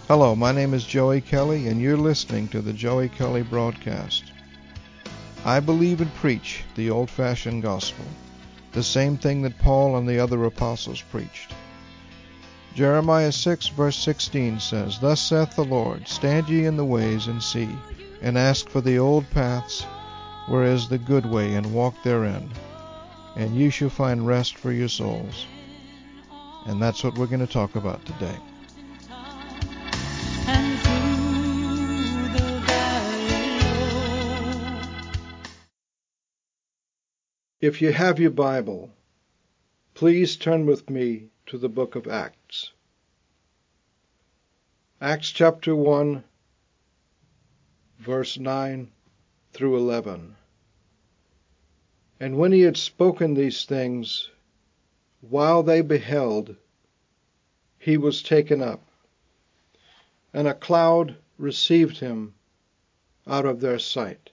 Hello, my name is Joey Kelly, and you're listening to the Joey Kelly Broadcast. I believe and preach the old-fashioned gospel, the same thing that Paul and the other apostles preached. Jeremiah 6, verse 16 says, "Thus saith the Lord, stand ye in the ways, and see, and ask for the old paths, where is the good way, and walk therein, and ye shall find rest for your souls." And that's what we're going to talk about today. If you have your Bible, please turn with me to the book of Acts. Acts chapter 1, verse 9 through 11. And when he had spoken these things, while they beheld, he was taken up, and a cloud received him out of their sight.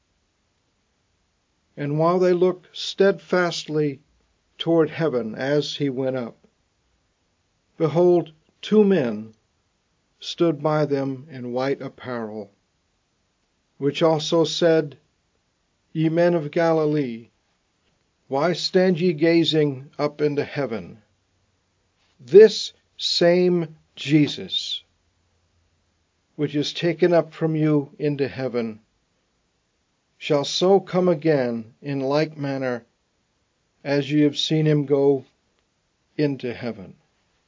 And while they looked steadfastly toward heaven as he went up, behold, two men stood by them in white apparel, which also said, Ye men of Galilee, why stand ye gazing up into heaven? This same Jesus, which is taken up from you into heaven, shall so come again in like manner as ye have seen him go into heaven.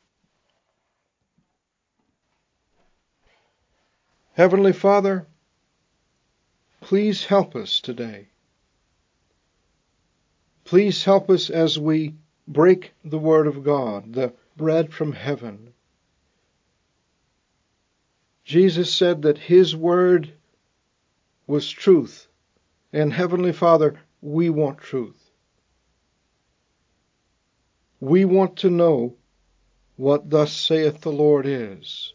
Heavenly Father, please help us today. Please help us as we break the Word of God, the bread from heaven. Jesus said that His Word was truth. And Heavenly Father, we want truth. We want to know what thus saith the Lord is.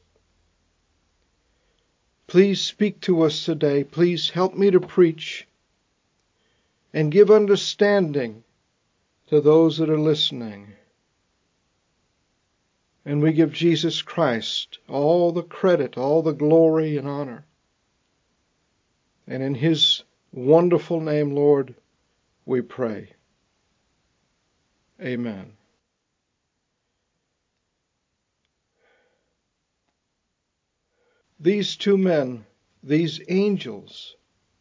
Please speak to us today. Please help me to preach and give understanding to those that are listening. And we give Jesus Christ all the credit, all the glory and honor. And in His wonderful name, Lord, we pray. Amen. These two men, these angels,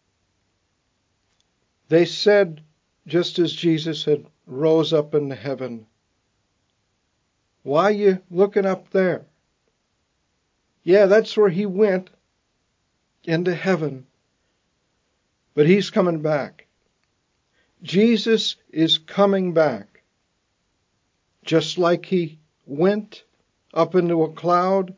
they said, just as Jesus had rose up into heaven, why are you looking up there? Yeah, that's where He went, into heaven. But He's coming back. Jesus is coming back. Just like He went up into a cloud,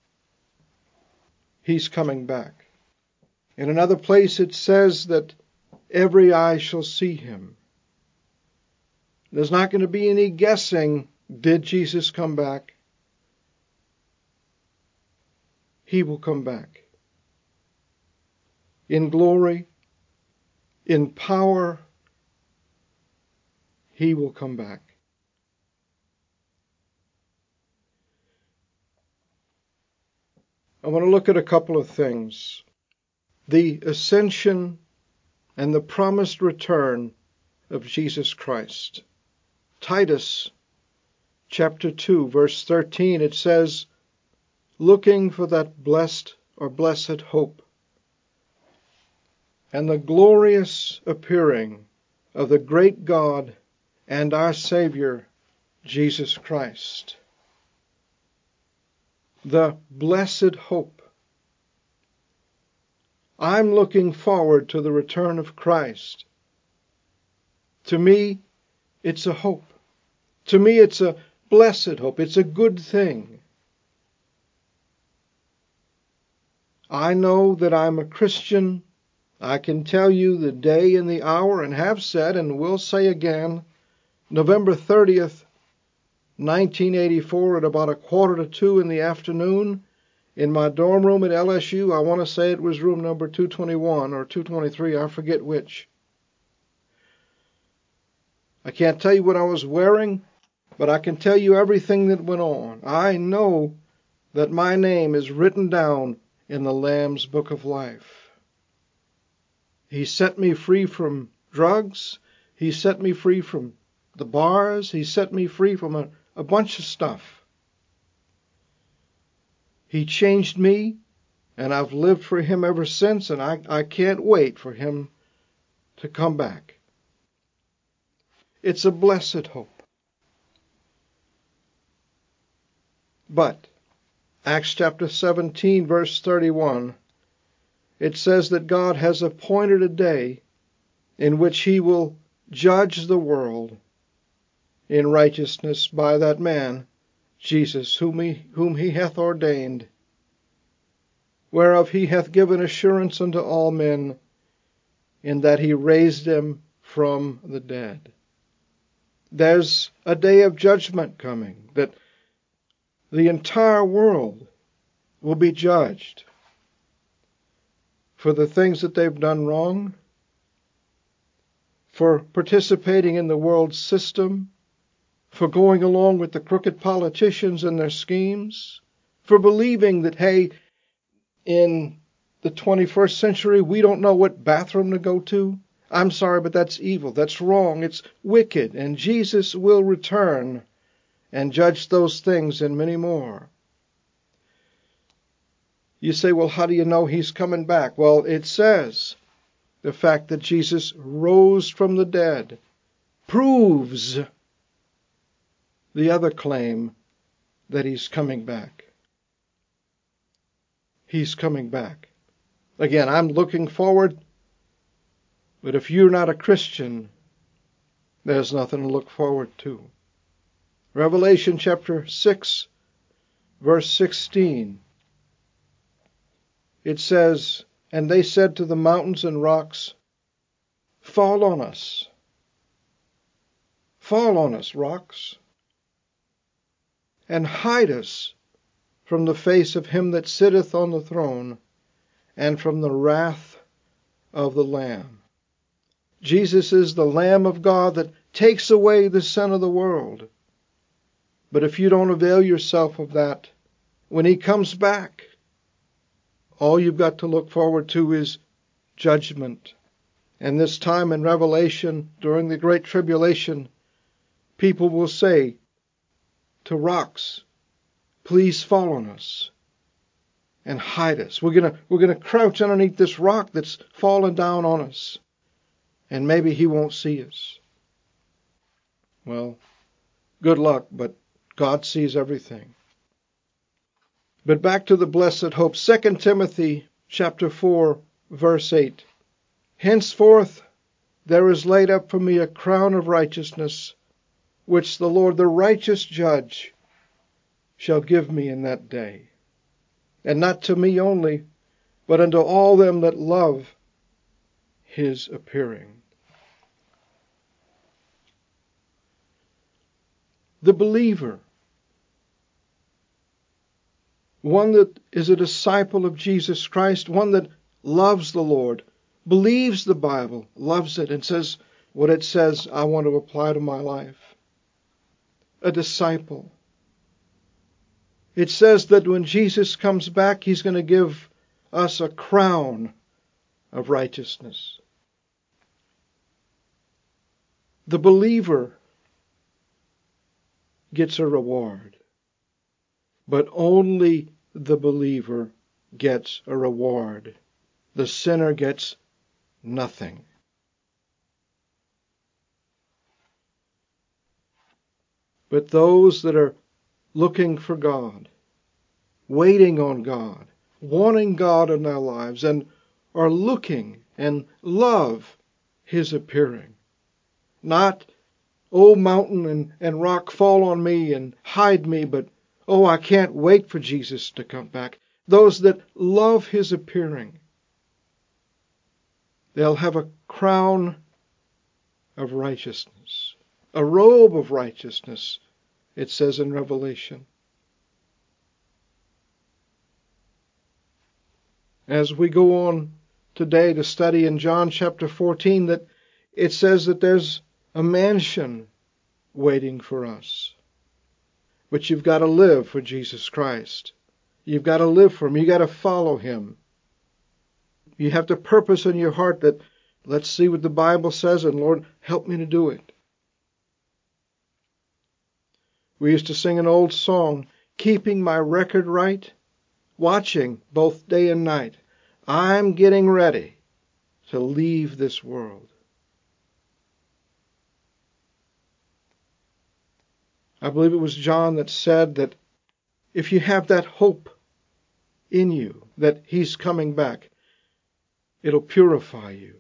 He's coming back. In another place it says that every eye shall see Him. There's not going to be any guessing, did Jesus come back? He will come back. In glory, in power, He will come back. I want to look at a couple of things. The ascension and the promised return of Jesus Christ. Titus chapter 2, verse 13, it says, looking for that blessed or blessed hope and the glorious appearing of the great God and our Savior, Jesus Christ. The blessed hope. I'm looking forward to the return of Christ. To me, it's a hope. To me, it's a blessed hope. It's a good thing. I know that I'm a Christian. I can tell you the day and the hour, and have said and will say again, November 30th, 1984, at about 1:45 in the afternoon, in my dorm room at LSU. I want to say it was room number 221 or 223, I forget which. I can't tell you what I was wearing, but I can tell you everything that went on. I know that my name is written down in the Lamb's book of life. He set me free from drugs. He set me free from the bars. He set me free from a bunch of stuff. He changed me, and I've lived for Him ever since, and I can't wait for Him to come back. It's a blessed hope. But Acts chapter 17, verse 31, it says that God has appointed a day in which He will judge the world in righteousness by that man, Jesus, whom he hath ordained, whereof He hath given assurance unto all men, in that He raised Him from the dead. There's a day of judgment coming, that the entire world will be judged for the things that they've done wrong, for participating in the world system, for going along with the crooked politicians and their schemes, for believing that, hey, in the 21st century, we don't know what bathroom to go to. I'm sorry, but that's evil. That's wrong. It's wicked. And Jesus will return and judge those things and many more. You say, well, how do you know He's coming back? Well, it says the fact that Jesus rose from the dead proves the other claim that He's coming back. He's coming back. Again, I'm looking forward, but if you're not a Christian, there's nothing to look forward to. Revelation chapter 6, verse 16. It says, "And they said to the mountains and rocks, Fall on us. Fall on us, rocks, and hide us from the face of Him that sitteth on the throne, and from the wrath of the Lamb." Jesus is the Lamb of God that takes away the sin of the world. But if you don't avail yourself of that, when He comes back, all you've got to look forward to is judgment. And this time in Revelation, during the Great Tribulation, people will say to rocks, please fall on us and hide us. We're gonna crouch underneath this rock that's fallen down on us, and maybe He won't see us. Well, good luck, but God sees everything. But back to the blessed hope. 2 Timothy chapter 4, verse 8. "Henceforth there is laid up for me a crown of righteousness, which the Lord, the righteous judge, shall give me in that day. And not to me only, but unto all them that love His appearing." The believer, one that is a disciple of Jesus Christ, one that loves the Lord, believes the Bible, loves it, and says what it says, I want to apply to my life. A disciple. It says that when Jesus comes back, He's going to give us a crown of righteousness. The believer gets a reward, but only the believer gets a reward. The sinner gets nothing. But those that are looking for God, waiting on God, wanting God in their lives, and are looking and love His appearing. Not, oh, mountain and rock, fall on me and hide me, but, oh, I can't wait for Jesus to come back. Those that love His appearing, they'll have a crown of righteousness, a robe of righteousness, it says in Revelation. As we go on today to study in John chapter 14, that it says that there's a mansion waiting for us. But you've got to live for Jesus Christ. You've got to live for Him. You've got to follow Him. You have to purpose in your heart that, let's see what the Bible says, and Lord, help me to do it. We used to sing an old song, keeping my record right, watching both day and night. I'm getting ready to leave this world. I believe it was John that said that if you have that hope in you, that He's coming back, it'll purify you.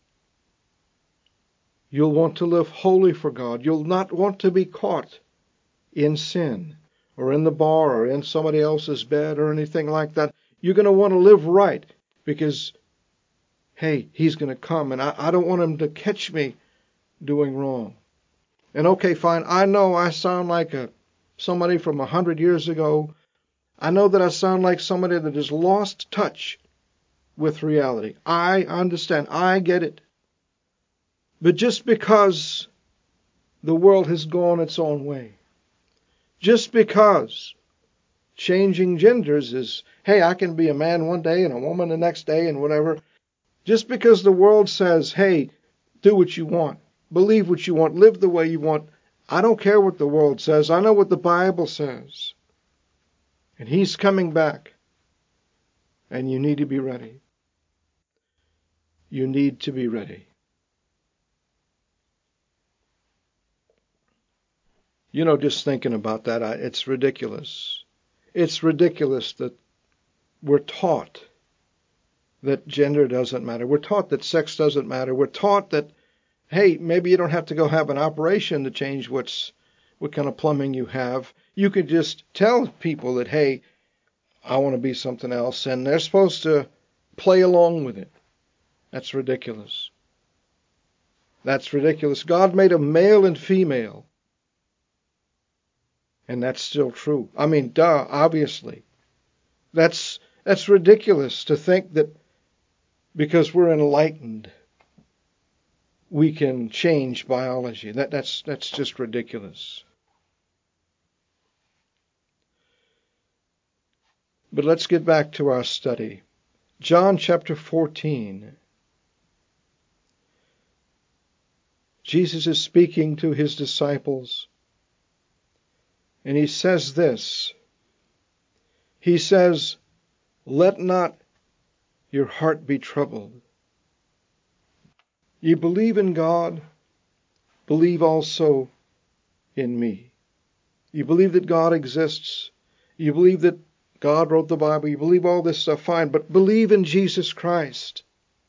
You'll want to live holy for God. You'll not want to be caught in sin or in the bar or in somebody else's bed or anything like that. You're going to want to live right because, hey, He's going to come and I don't want Him to catch me doing wrong. And okay, fine, I know I sound like somebody from 100 years ago. I know that I sound like somebody that has lost touch with reality. I understand. I get it. But just because the world has gone its own way, just because changing genders is, hey, I can be a man one day and a woman the next day and whatever, just because the world says, hey, do what you want, believe what you want, live the way you want, I don't care what the world says. I know what the Bible says. And He's coming back. And you need to be ready. You need to be ready. You know, just thinking about that, it's ridiculous. It's ridiculous that we're taught that gender doesn't matter. We're taught that sex doesn't matter. We're taught that, hey, maybe you don't have to go have an operation to change what kind of plumbing you have. You could just tell people that, hey, I want to be something else, and they're supposed to play along with it. That's ridiculous. That's ridiculous. God made a male and female. And that's still true. I mean, duh, obviously. That's ridiculous to think that because we're enlightened, we can change biology. That's just ridiculous. But let's get back to our study. John chapter 14. Jesus is speaking to His disciples. And He says this. He says, let not your heart be troubled. You believe in God, believe also in me. You believe that God exists. You believe that God wrote the Bible. You believe all this stuff, fine, but believe in Jesus Christ.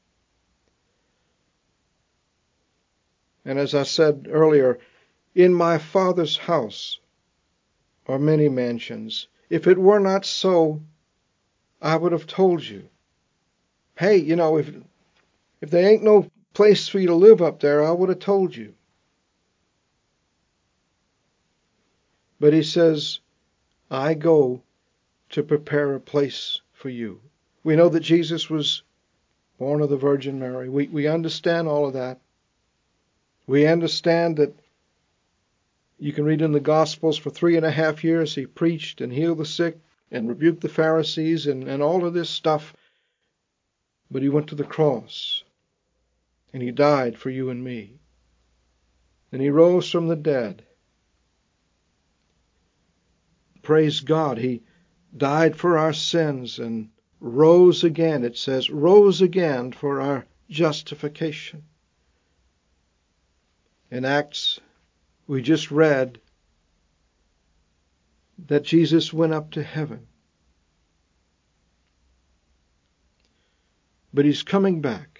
And as I said earlier, in my Father's house are many mansions. If it were not so, I would have told you. Hey, you know, if there ain't no place for you to live up there, I would have told you. But He says, I go to prepare a place for you. We know that Jesus was born of the Virgin Mary. We understand all of that. We understand that you can read in the Gospels for 3.5 years He preached and healed the sick and rebuked the Pharisees and all of this stuff. But He went to the cross and He died for you and me. And He rose from the dead. Praise God, He died for our sins and rose again. It says, rose again for our justification. In Acts, we just read that Jesus went up to heaven. But He's coming back.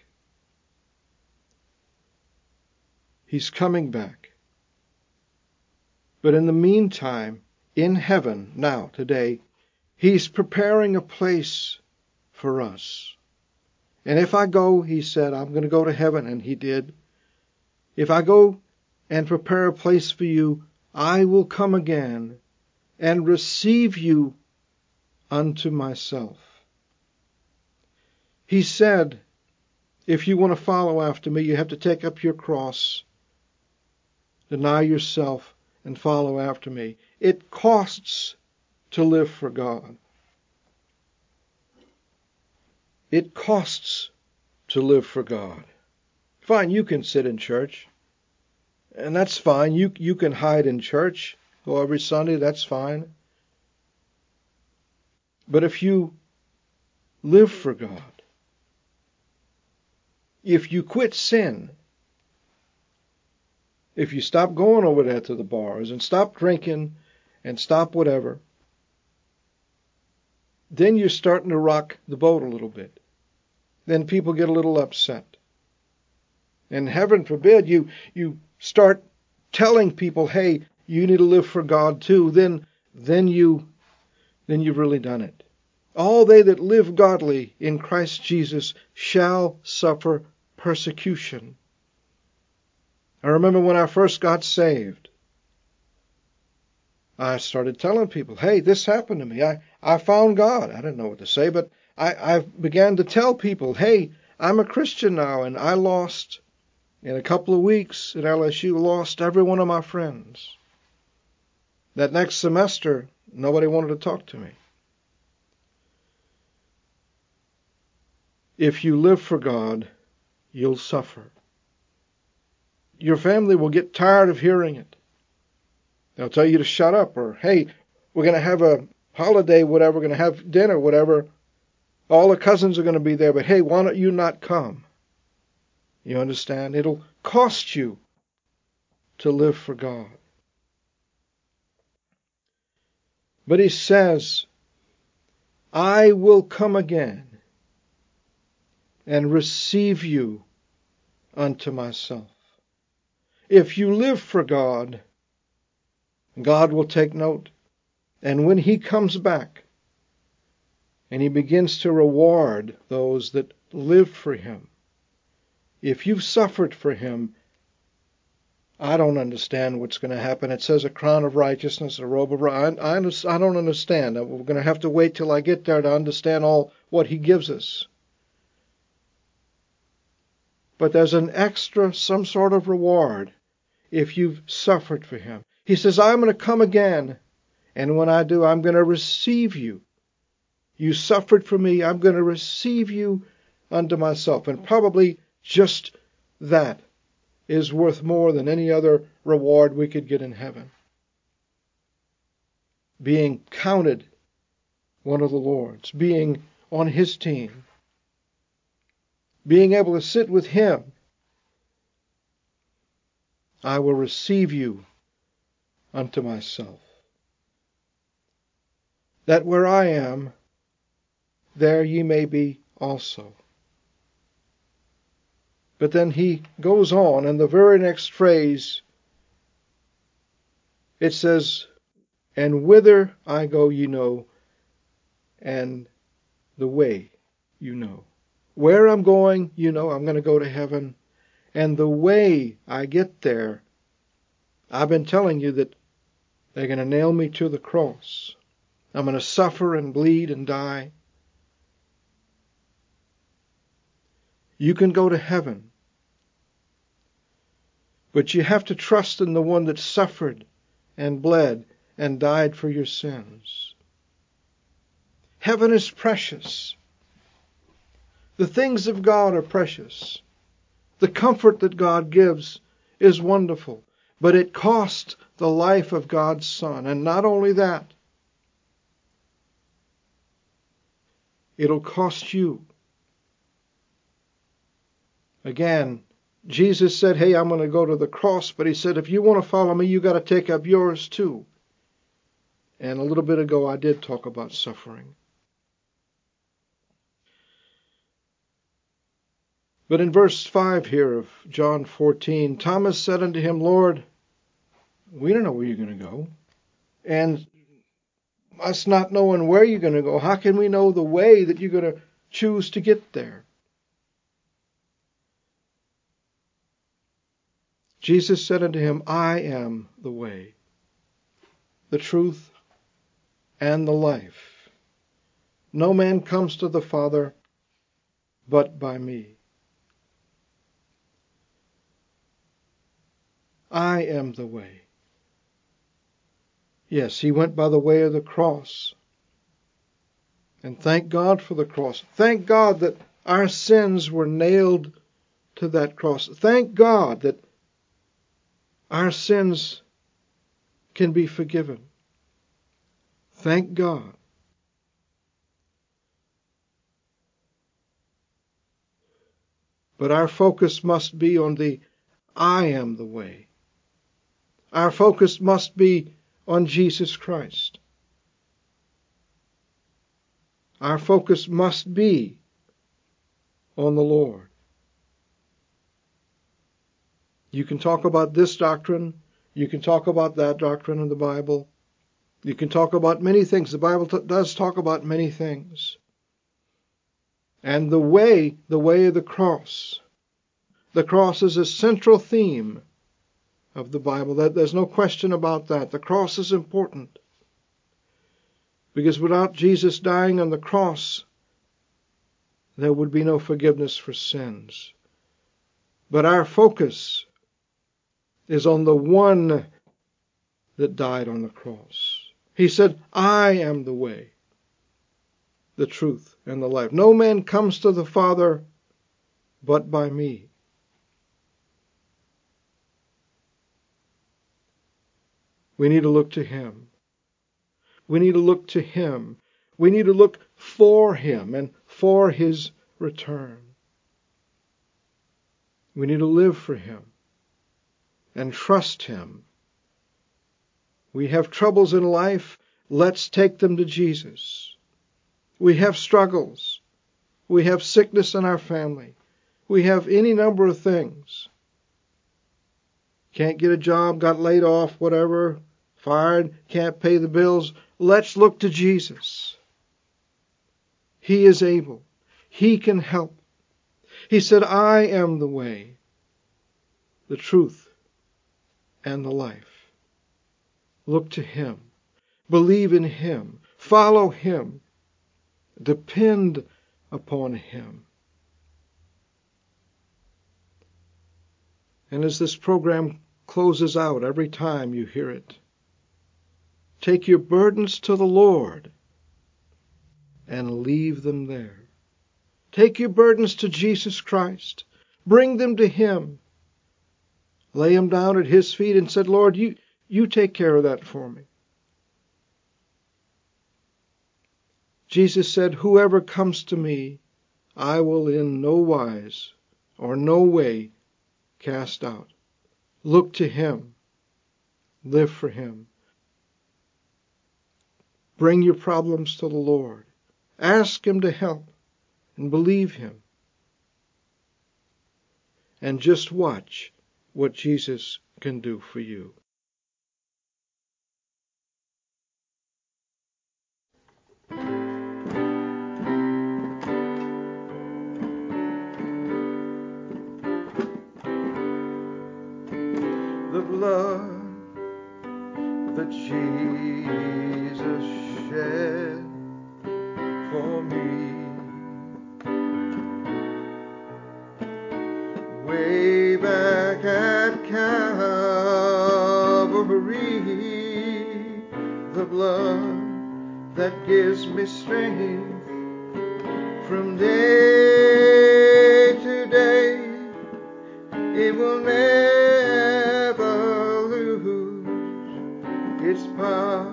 He's coming back. But in the meantime, in heaven now, today, He's preparing a place for us. And if I go, He said, I'm going to go to heaven, and He did. If I go and prepare a place for you, I will come again and receive you unto myself. He said, if you want to follow after me, you have to take up your cross, deny yourself, and follow after me. It costs to live for God. It costs to live for God. Fine, you can sit in church, and that's fine. You can hide in church, go every Sunday, that's fine. But if you live for God, if you quit sin, if you stop going over there to the bars and stop drinking and stop whatever, then you're starting to rock the boat a little bit. Then people get a little upset. And heaven forbid you start telling people, hey, you need to live for God too, then you've really done it. All they that live godly in Christ Jesus shall suffer persecution. I remember when I first got saved, I started telling people, hey, this happened to me. I found God. I didn't know what to say, but I began to tell people, hey, I'm a Christian now, and I lost, in a couple of weeks at LSU, lost every one of my friends. That next semester, nobody wanted to talk to me. If you live for God, you'll suffer. Your family will get tired of hearing it. They'll tell you to shut up, or, hey, we're going to have a holiday, whatever, we're going to have dinner, whatever. All the cousins are going to be there, but hey, why don't you not come? You understand? It'll cost you to live for God. But he says, I will come again and receive you unto myself. If you live for God, God will take note. And when he comes back and he begins to reward those that live for him, if you've suffered for him, I don't understand what's going to happen. It says a crown of righteousness, a robe of righteousness. I don't understand. We're going to have to wait till I get there to understand all what he gives us. But there's an extra, some sort of reward if you've suffered for him. He says, I'm going to come again, and when I do, I'm going to receive you. You suffered for me, I'm going to receive you unto myself. And probably just that is worth more than any other reward we could get in heaven. Being counted one of the Lord's, being on his team, being able to sit with him. I will receive you unto myself. That where I am, there ye may be also. But then he goes on, and the very next phrase, it says, and whither I go ye know, and the way you know. Where I'm going, you know, I'm going to go to heaven. And the way I get there, I've been telling you that they're going to nail me to the cross. I'm going to suffer and bleed and die. You can go to heaven, but you have to trust in the one that suffered and bled and died for your sins. Heaven is precious. The things of God are precious. The comfort that God gives is wonderful, but it cost the life of God's Son. And not only that, it'll cost you. Again, Jesus said, hey, I'm going to go to the cross, but he said, if you want to follow me, you got to take up yours too. And a little bit ago, I did talk about suffering. But in verse 5 here of John 14, Thomas said unto him, Lord, we don't know where you're going to go. And us not knowing where you're going to go, how can we know the way that you're going to choose to get there? Jesus said unto him, I am the way, the truth, and the life. No man comes to the Father but by me. I am the way. Yes, he went by the way of the cross. And thank God for the cross. Thank God that our sins were nailed to that cross. Thank God that our sins can be forgiven. Thank God. But our focus must be on the I am the way. Our focus must be on Jesus Christ. Our focus must be on the Lord. You can talk about this doctrine. You can talk about that doctrine in the Bible. You can talk about many things. The Bible does talk about many things. And the way of the cross. The cross is a central theme of the Bible. There's no question about that. The cross is important. Because without Jesus dying on the cross, there would be no forgiveness for sins. But our focus is on the one that died on the cross. He said, I am the way, the truth, and the life. No man comes to the Father but by me. We need to look to Him. We need to look to Him. We need to look for Him and for His return. We need to live for Him and trust Him. We have troubles in life. Let's take them to Jesus. We have struggles. We have sickness in our family. We have any number of things. Can't get a job, got laid off, whatever, fired, can't pay the bills. Let's look to Jesus. He is able. He can help. He said, I am the way, the truth, and the life. Look to Him. Believe in Him. Follow Him. Depend upon Him. And as this program closes out, every time you hear it, take your burdens to the Lord and leave them there. Take your burdens to Jesus Christ. Bring them to Him. Lay them down at His feet and said, Lord, you take care of that for me. Jesus said, whoever comes to me, I will in no wise or no way cast out. Look to Him. Live for Him. Bring your problems to the Lord. Ask Him to help and believe Him. And just watch what Jesus can do for you. The blood that Jesus shed for me way back at Calvary, the blood that gives me strength from day to day. It will never lose its power,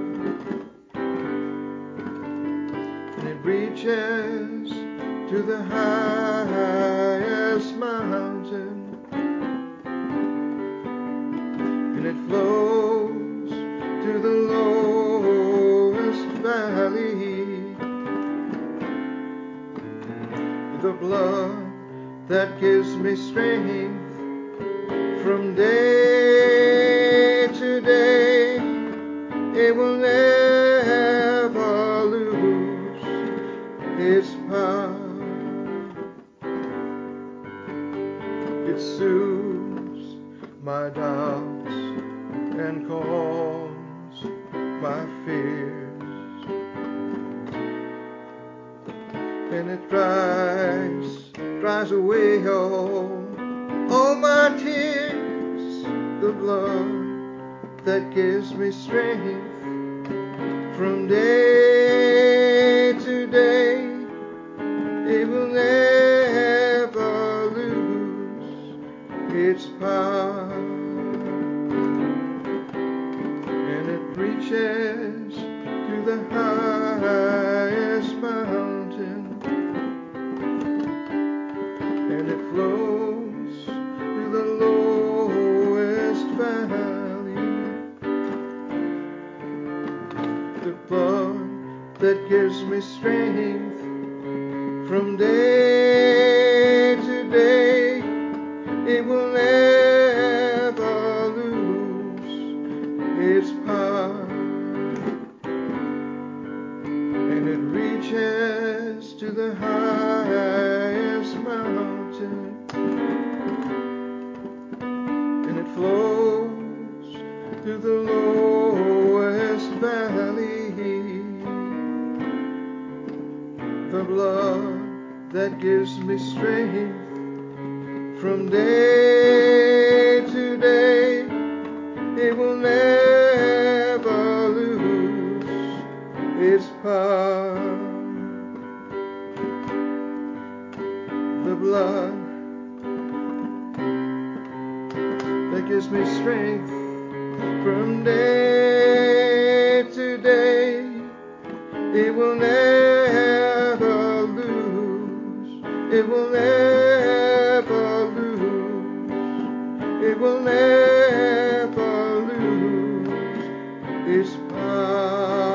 and it reaches to the highest mountain, and it flows to the lowest valley. The blood that gives me strength from day to day, it will never lose its power. It soothes my doubts and calms my fears, and it dries away all my tears. The blood that gives me strength from day to its power, and it reaches to the highest mountain, and it flows through the lowest valley. The blood that gives me strength from day to day, it will never lose its power, and it reaches to the highest mountain, and it flows through the lowest valley. The blood that gives me strength from day to day, it will never lose its power. The blood that gives me strength from day to day, it will never lose, it will never lose, it will never lose its power.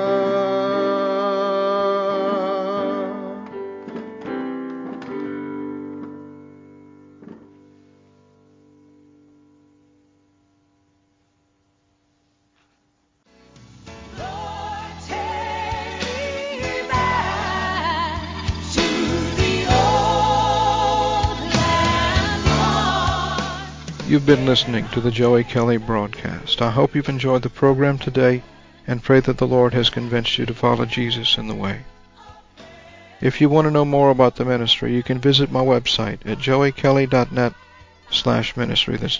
You've been listening to the Joey Kelly broadcast. I hope you've enjoyed the program today and pray that the Lord has convinced you to follow Jesus in the way. If you want to know more about the ministry, you can visit my website at joeykelly.net/ministry. That's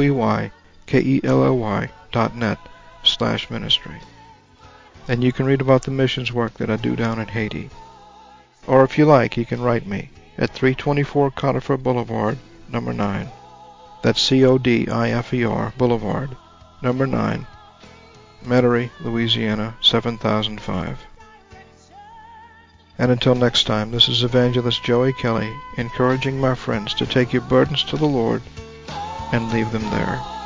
JOEYKELLY.net/ministry. And you can read about the missions work that I do down in Haiti. Or if you like, you can write me at 324 Conifer Boulevard, number 9. That's CODIFER Boulevard, number 9, Metairie, Louisiana, 7005. And until next time, this is Evangelist Joey Kelly, encouraging my friends to take your burdens to the Lord and leave them there.